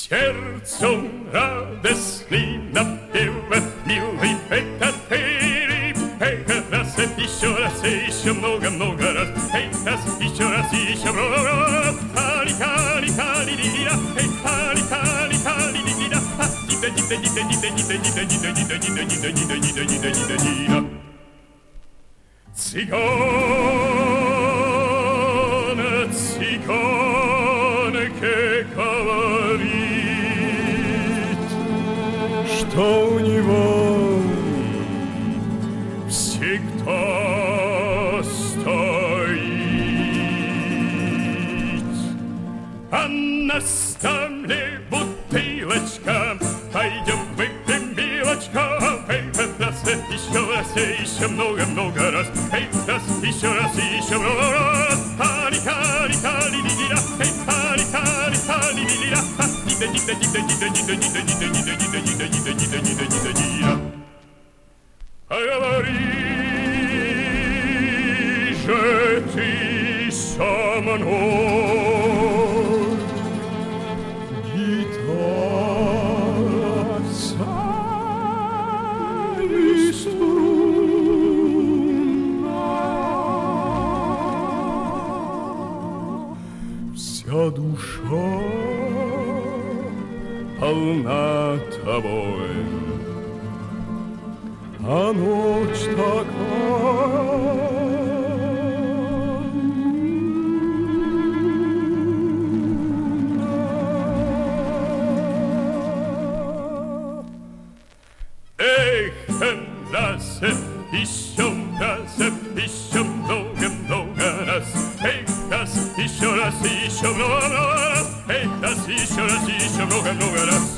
Сердцем радостный напевы, милый этот эй, раз, еще раз, еще много раз, раз, еще раз, еще раз, хали, хали, хали, лилия, хали, хали, хали, лилия, дида, дида, дида, дида, дида, дида, дида, дида, дида, дида, дида, дида, дида, дида, дида. Цыган, цыганке говорит, что у него всегда стоит. А на столе бутылочка, пойдем выпьем, милочка. Раз, еще раз, еще много раз. Раз, еще раз, еще много раз. Хали, хали, хали, лилия, хали, хали, хали, лилия. Дида, дида, дида, дида, дида, дида, дида, дида, дида, дида, дида, дида, дида, дида, дида. А говори же ты со мной, гитара и струна, вся душа полна тобой. А ночь такая, эх, раз, еще много раз, эх, раз, еще много раз, эх, раз, еще много раз.